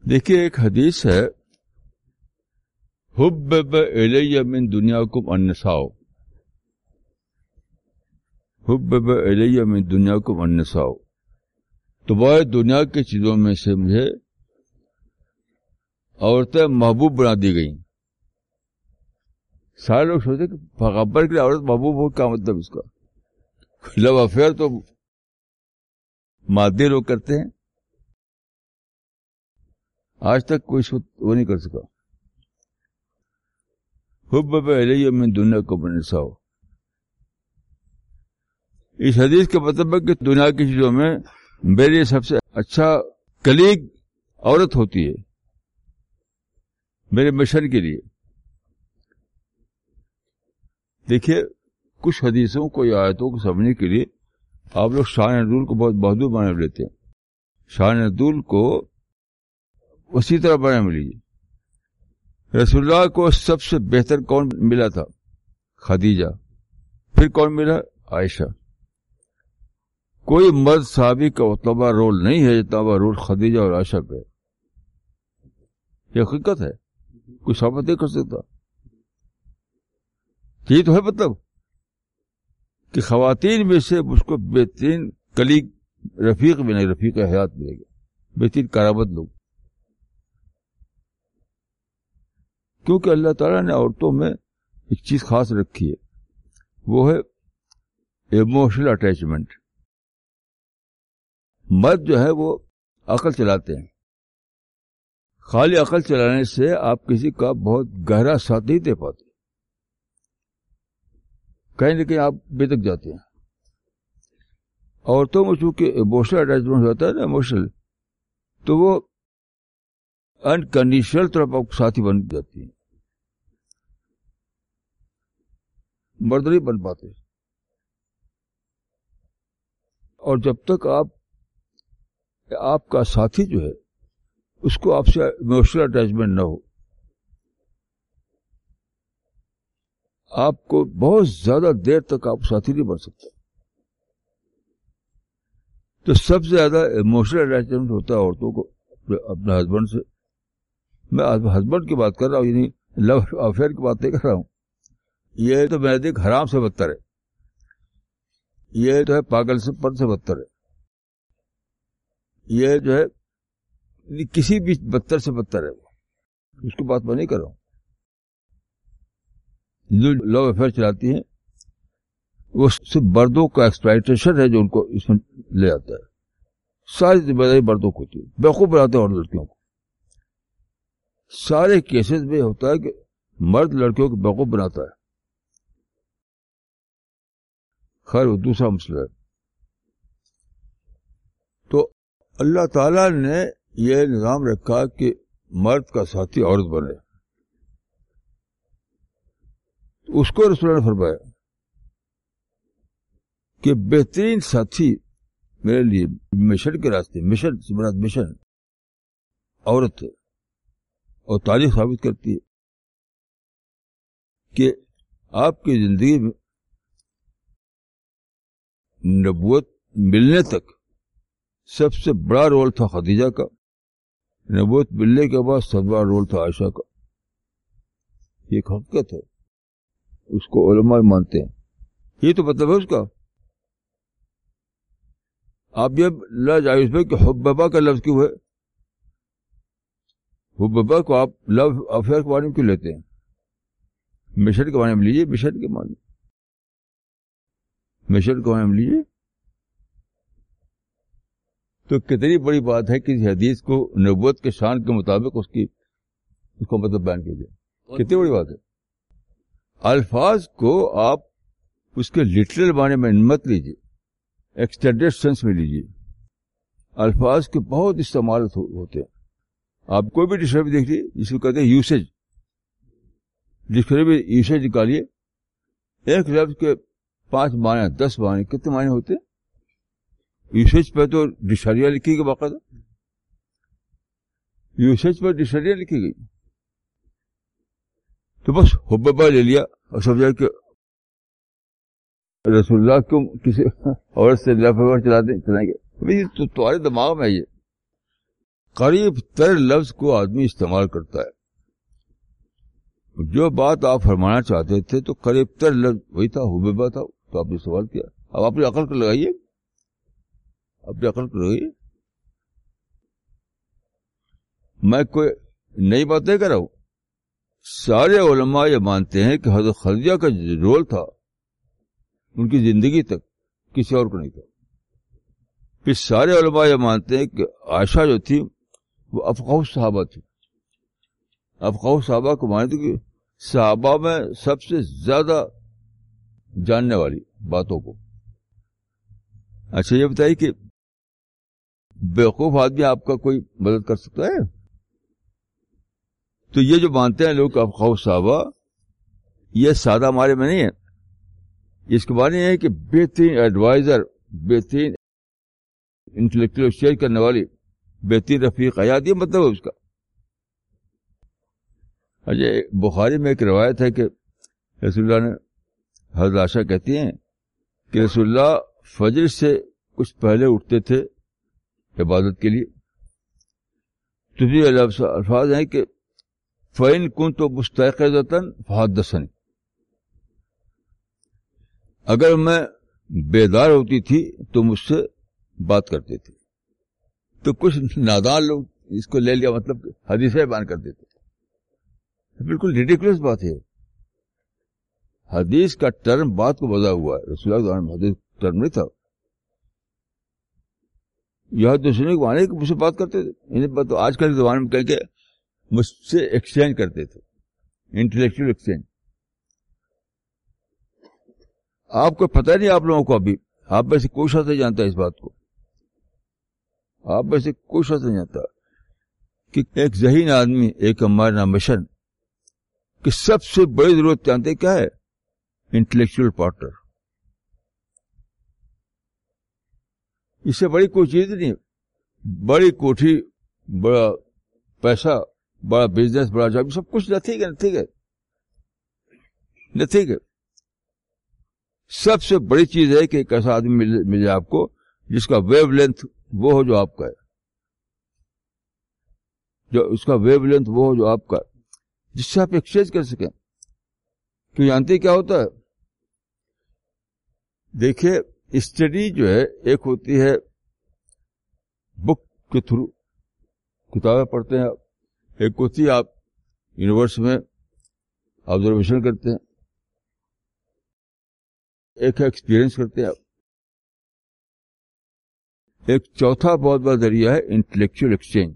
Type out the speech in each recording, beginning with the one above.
دیکھیے ایک حدیث ہے، حبب الی من دنیاکم النساء، حبب الی من دنیاکم النساء، تمہاری دنیا کی چیزوں میں سے مجھے عورتیں محبوب بنا دی گئیں. سارے لوگ سوچتے کہ پیغمبر کے لیے عورت محبوب ہو، کیا مطلب اس کا؟ لو افیئر تو مادی لوگ کرتے ہیں، آج تک کوئی وہ نہیں کر سکا. حبب الی من دنیاکم النساء، اس حدیث کا مطلب ہے کہ دنیا کی چیزوں میں میری سب سے اچھا کلیگ عورت ہوتی ہے میرے مشن کے لیے. دیکھیے کچھ حدیثوں کو یا آیتوں کو سمجھنے کے لیے آپ لوگ شان نزول کو بہت بہادر معنی میں لیتے ہیں. شان نزول کو اسی طرح معنی میں لیجیے. رسول اللہ کو سب سے بہتر کون ملا تھا؟ خدیجہ. پھر کون ملا؟ عائشہ. کوئی مرد صحابی کا اتنا رول نہیں ہے جتنا بڑا رول خدیجہ اور عائشہ پہ. یہ حقیقت ہے، کوئی ثابت نہیں کر سکتا. یہی تو ہے مطلب کہ خواتین میں سے مجھ کو بہترین کلیگ رفیق ملے گا، رفیق حیات ملے گا، بہترین کرامت لوگ. کیونکہ اللہ تعالیٰ نے عورتوں میں ایک چیز خاص رکھی ہے، وہ ہے ایموشنل اٹیچمنٹ. مرد جو ہے وہ عقل چلاتے ہیں، خالی عقل چلانے سے آپ کسی کا بہت گہرا ساتھ نہیں دے پاتے، کہیں نہ کہیں آپ بے تک جاتے ہیں. عورتوں میں چونکہ ایموشنل اٹیچمنٹ ہوتا ہے نا، ایموشنل، تو وہ انکنڈیشنل طور پر ساتھی بن جاتی ہیں، مرد نہیں بن پاتے. اور جب تک آپ کا ساتھی جو ہے اس کو آپ سے ایموشنل اٹیچمنٹ نہ ہو، آپ کو بہت زیادہ دیر تک آپ ساتھی نہیں بن سکتا. تو سب سے زیادہ ایموشنل اٹیچمنٹ ہوتا ہے عورتوں کو اپنے ہسبینڈ سے. میں ہسبینڈ کی بات کر رہا ہوں، یعنی لو افیئر کی بات نہیں کر رہا ہوں. یہ تو میں دیکھ حرام سے بدتر ہے، یہ تو ہے پاگل سے پن سے بدتر ہے، یہ جو ہے کسی بھی بدتر سے بدتر ہے. اس کی بات میں نہیں کر رہا ہوں. جو لو افیئر چلاتی ہیں وہ صرف مردوں کا ایکسپلائٹیشن ہے جو ان کو اس میں لے آتا ہے. ساری ذمہ داری مردوں کو ہوتی ہے، بیوقوف بناتے ہیں اور لڑکیوں کو. سارے کیسز میں ہوتا ہے کہ مرد لڑکیوں کو بیوقوف بناتا ہے. خیر وہ دوسرا مسئلہ ہے. تو اللہ تعالی نے یہ نظام رکھا کہ مرد کا ساتھی عورت بنے. اس کو رسول اللہ نے فرمایا کہ بہترین ساتھی میرے لیے مشن کے راستے، مشن سے مراد مشن عورت ہے. اور تاریخ ثابت کرتی ہے کہ آپ کی زندگی میں نبوت ملنے تک سب سے بڑا رول تھا خدیجہ کا، نبوت ملنے کے بعد سب سے بڑا رول تھا عائشہ کا. یہ ایک حقیقت ہے، اس کو علماء مانتے ہیں. یہ تو مطلب ہے اس کا. آپ یہ لا جائز میں کہ حببہ کا لفظ کیوں ہے؟ حببہ کو آپ لو افیئر کے معنی میں کیوں لیتے ہیں؟ مشن کے معنی میں لیجیے، مشن کے معنی، مشن کے معنی میں لیجیے. تو کتنی بڑی بات ہے کہ اس حدیث کو نبوت کے شان کے مطابق اس کو مطلب بیان کیجیے. کتنی بڑی بات ہے. الفاظ کو آپ اس کے لٹرل معنی میں مت لیجیے، ایکسٹینڈیڈ سینس میں لیجیے. الفاظ کے بہت استعمال ہوتے ہیں. آپ کوئی بھی ڈکشنری دیکھ لیجیے جس کو کہتے ہیں یوسیج، ڈکشنری میں یوسیج نکالیے. ایک لفظ کے 5 معنی 10 معنی کتنے معنی ہوتے ہیں؟ یوسیج پہ تو ڈکشنریاں لکھی گئی، باقاعدہ یوسیج پر ڈکشنریاں لکھی گئی. تو بس حببہ لے لیا اور سمجھا کہ رسول اللہ کو کسی عورت سے لو افیئر چلائیں گے. تو تمہارے دماغ میں یہ قریب تر لفظ کو آدمی استعمال کرتا ہے. جو بات آپ فرمانا چاہتے تھے تو قریب تر لفظ وہی تھا, حبیبہ تھا, تو آپ نے سوال کیا. اب اپنی عقل کو لگائیے, اپنی عقل کو لگائیے. میں کوئی نئی بات نہیں کر رہا ہوں. سارے علماء یہ مانتے ہیں کہ حضرت خدیجہ کا جو رول تھا ان کی زندگی تک کسی اور کو نہیں تھا. پھر سارے علماء یہ مانتے ہیں کہ عائشہ جو تھی وہ افقہ صحابہ تھی. افقہ صحابہ کو مانتے کہ صحابہ میں سب سے زیادہ جاننے والی باتوں کو. اچھا یہ بتائیے کہ بیوقوف آدمی آپ کا کوئی مدد کر سکتا ہے؟ تو یہ جو مانتے ہیں لوگ افقہ صحابہ, یہ سادہ ہمارے میں نہیں ہے. اس کے معنی یہ ہے کہ بہترین ایڈوائزر, بہترین انٹلیکچوئل شیئر کرنے والی, بہترین رفیق حیات, یہ مطلب ہے اس کا. اچھا بخاری میں ایک روایت ہے کہ رسول اللہ نے, حضرت عائشہ کہتی ہیں کہ رسول اللہ فجر سے کچھ پہلے اٹھتے تھے عبادت کے لیے. تو یہ الفاظ ہیں کہ فَإِن كُنتُ مُسْتَيْقِظَةً فَحَدَّثْنِي, اگر میں بیدار ہوتی تھی تو مجھ سے بات کرتے تھے. تو کچھ نادان لوگ اس کو لے لیا, مطلب حدیثیں بیان کر دیتے. بالکل ریڈیکولس بات ہے. حدیث کا ٹرم بات کو بدا ہوا ہے. رسول اللہ کے زمانے میں حدیث ٹرم نہیں تھا. یہ دوسرے کو مانے کہ مجھ سے بات کرتے تھے. انہیں تو آج کل کے زمانے میں کہیں کہ مجھ سے ایکسچینج کرتے تھے, انٹلیکچوئل ایکسچینج. آپ کو پتہ نہیں, آپ لوگوں کو ابھی, آپ میں سے کوئی شخص نہیں جانتا اس بات کو. آپ میں سے کوئی شخص نہیں جانتا کہ ایک ذہین آدمی, ایک عمار نامشن کہ سب سے بڑی ضرورت جانتے کیا ہے؟ Intellectual partner. اس سے بڑی کوئی چیز نہیں. بڑی کوٹھی, بڑا پیسہ, بڑا بزنس, بڑا جاب, سب کچھ نتھنگ ہے, نتھنگ ہے, نتھنگ ہے. سب سے بڑی چیز ہے کہ ایک ایسا آدمی مل جائے آپ کو جس کا ویو لینتھ وہ ہو جو آپ کا ہے, جو اس کا ویو لینتھ وہ ہو جو آپ کا, جس سے آپ ایکسچینج کر سکیں. کہ جانتے کیا ہوتا ہے؟ دیکھیے اسٹڈی جو ہے ایک ہوتی ہے بک کے تھرو کتابیں پڑھتے ہیں, ایک ہوتی ہے آپ یونیورس میں آبزرویشن کرتے ہیں, ایک ایکسپیرئنس کرتے ہیں آپ. ایک چوتھا بہت بڑا ذریعہ ہے انٹلیکچوئل ایکسچینج.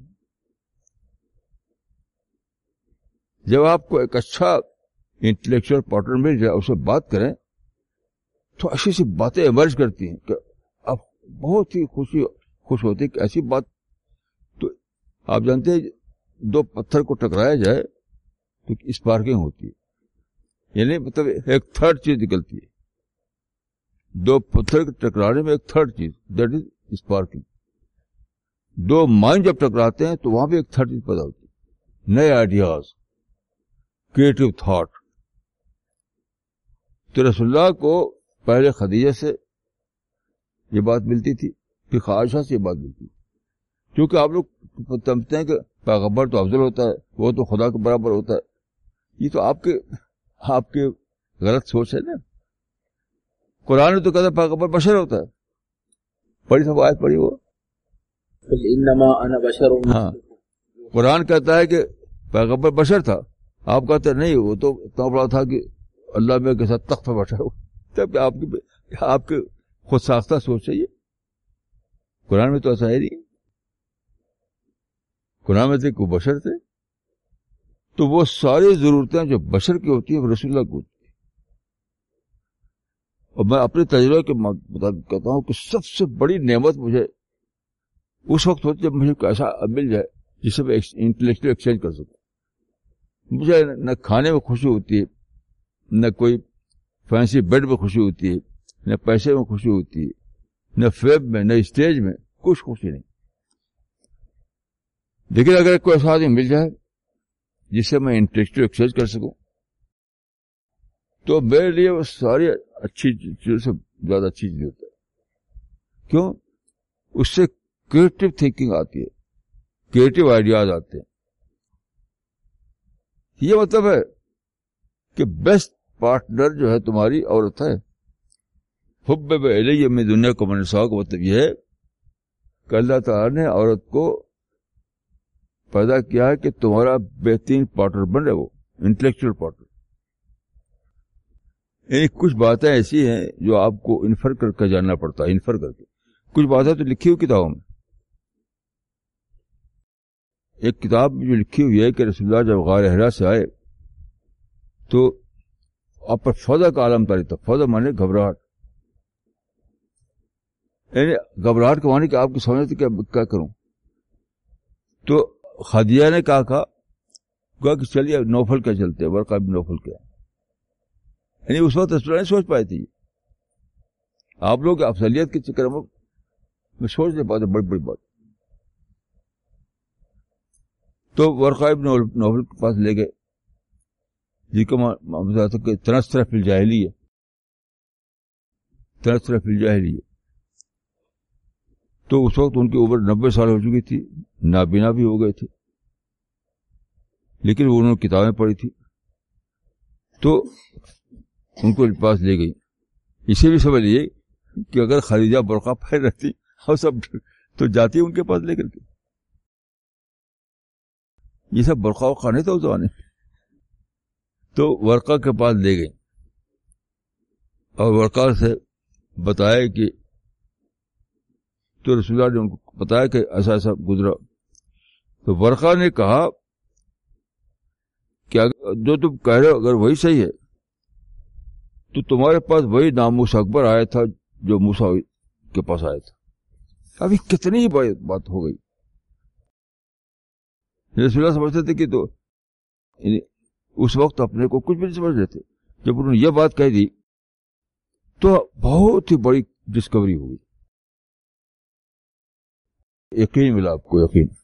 جب آپ کو ایک اچھا انٹلیکچوئل پارٹنر مل جائے, اس سے بات کریں تو ایسی سی باتیں ایمرج کرتی ہیں کہ آپ بہت ہی خوش ہوتے کہ ایسی بات. تو آپ جانتے ہیں دو پتھر کو ٹکرایا جائے تو اسپارکنگ ہوتی ہے, یعنی مطلب ایک تھرڈ چیز نکلتی ہے. دو پتھر کے ٹکرانے میں ایک تھرڈ چیز, دیٹ از اسپارکنگ. دو مائنڈ جب ٹکراتے ہیں تو وہاں بھی ایک تھرڈ چیز پیدا ہوتی ہے, نئے آئیڈیاز, کریٹو تھاٹ. تو رسول اللہ کو پہلے خدیجہ سے یہ بات ملتی تھی, پھر عائشہ سے یہ بات ملتی تھی. کیونکہ آپ لوگ سمجھتے ہیں کہ پیغمبر تو افضل ہوتا ہے, وہ تو خدا کے برابر ہوتا ہے. یہ تو آپ کے غلط سوچ ہے نا. قرآن نے تو کہتا ہے پیغمبر بشر ہوتا ہے. پڑھی سب آیت پڑھی وہ, انما انا بشر. ہاں قرآن کہتا ہے کہ پیغمبر بشر تھا, آپ کہتے ہیں نہیں وہ تو اتنا بڑا تھا کہ اللہ میں کے ساتھ تخت پر بیٹھا ہو. تب آپ کے خود ساختہ سوچ ہے یہ. قرآن میں تو ایسا ہے نہیں. قرآن میں تھے کہ وہ بشر تھے, تو وہ ساری ضرورتیں جو بشر کی ہوتی ہیں وہ رسول اللہ کو ہوتی ہیں. اور میں اپنے تجربے کے مطابق کہتا ہوں کہ سب سے بڑی نعمت مجھے اس وقت ہوتی ہے جب مجھے ایسا مل جائے جس سے میں انٹلیکچوئل ایکسچینج کر سکوں. مجھے نہ کھانے میں خوشی ہوتی ہے, نہ کوئی فینسی بیڈ میں خوشی ہوتی ہے, نہ پیسے میں خوشی ہوتی ہے, نہ فیب میں, نہ اسٹیج میں, کچھ خوشی نہیں. لیکن اگر کوئی ایسا آدمی مل جائے جس سے میں انٹلیکچوئل ایکسچینج کر سکوں تو میرے لیے وہ ساری اچھی چیزوں سے زیادہ اچھی چیز ہوتا ہے. کیوں؟ اس سے کریٹو تھنکنگ آتی ہے, کریٹو آئیڈیاز آتے ہیں. یہ مطلب ہے کہ بیسٹ پارٹنر جو ہے تمہاری عورت ہے. حبب الیہ من دنیاکم النساء کا مطلب یہ ہے کہ اللہ تعالیٰ نے عورت کو پیدا کیا ہے کہ تمہارا بہترین پارٹنر بن رہے, وہ انٹلیکچوئل پارٹنر. یعنی کچھ باتیں ایسی ہیں جو آپ کو انفر کر کے جاننا پڑتا ہے, انفر کر کے. کچھ باتیں تو لکھی ہوئی کتابوں میں. ایک کتاب جو لکھی ہوئی ہے کہ رسول اللہ جب غار حرا سے آئے تو آپ پر فضا کا عالم طاری تھا. فضا مانے گھبراہٹ, یعنی گھبراہٹ کے معنی کہ آپ کی سمجھ تھی کہ کیا کروں. تو خدیجہ نے کہا کہ چلیے نوفل کیا چلتے ہیں, ورقہ بن نوفل کیا. یعنی اس وقت رسول اللہ نہیں سوچ پائے تھے. آپ لوگ افضلیت کے چکر میں سوچ نہیں پاتے بڑی بڑی بات. تو ورقہ بن نوفل کے پاس لے گئے, جن کا مطلب تھا کہ تنصر فی الجاہلیہ, تنصر فی الجاہلیہ. تو اس وقت ان کی عمر 90 سال ہو چکی تھی, نابینا بھی ہو گئے تھے, لیکن انہوں نے کتابیں پڑھی تھی. تو ان کو پاس لے گئی. اسے بھی سمجھ لیے کہ اگر خدیجہ برقع پہن رہتی اور سب تو جاتی ان کے پاس لے کر کے. یہ سب برقع وقع نہیں تھا اس زمانے. تو ورقہ کے پاس لے گئی اور ورقہ سے بتایا کہ تو رسول اللہ نے ان کو بتایا کہ ایسا ایسا گزرا. تو ورقہ نے کہا کہ جو تم کہہ رہے ہو اگر وہی صحیح ہے تو تمہارے پاس وہی ناموس اکبر آیا تھا جو موسیٰ کے پاس آیا تھا. ابھی کتنی بات ہو گئی. رسول اللہ سمجھتے تھے کہ تو اس وقت اپنے کو کچھ بھی نہیں سمجھ رہے تھے. جب انہوں نے یہ بات کہہ دی تو بہت ہی بڑی ڈسکوری ہوئی. یقین ملا آپ کو, یقین.